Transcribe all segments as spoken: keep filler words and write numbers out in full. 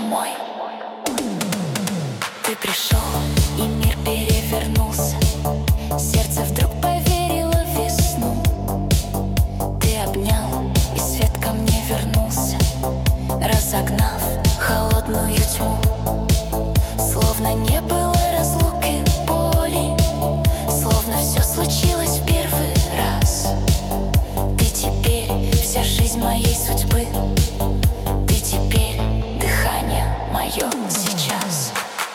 домой. Ты пришел, и мир перевернулся. Сердце вдруг поверило в весну. Ты обнял, и свет ко мне вернулся, разогнав холодную тьму. Словно не было разлуки, боли, словно все случилось в первый раз. Ты теперь вся жизнь моей судьбы. Ты теперь дыхание мое сейчас.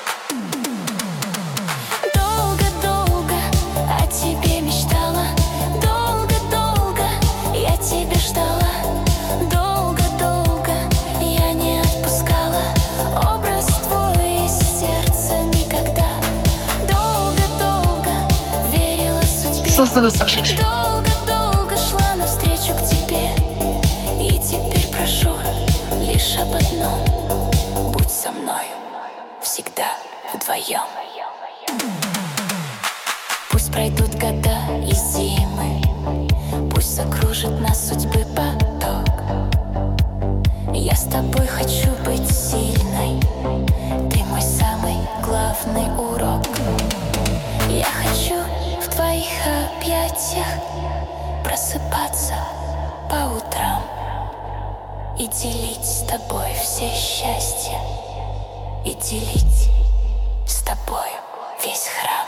Долго-долго о тебе мечтала, долго-долго я тебя ждала, долго-долго я не отпускала образ твой из сердца никогда. Долго-долго верила судьбе, долго-долго шла навстречу к тебе. И теперь прошу лишь об одном: будь со мною всегда вдвоем. Пусть пройдут года и зимы, пусть закружит нас судьбы поток. Я с тобой хочу быть сильной, ты мой самый главный урок. Я хочу в твоих объятиях просыпаться по утрам и делить с тобой все счастья, и делить с тобой весь храм.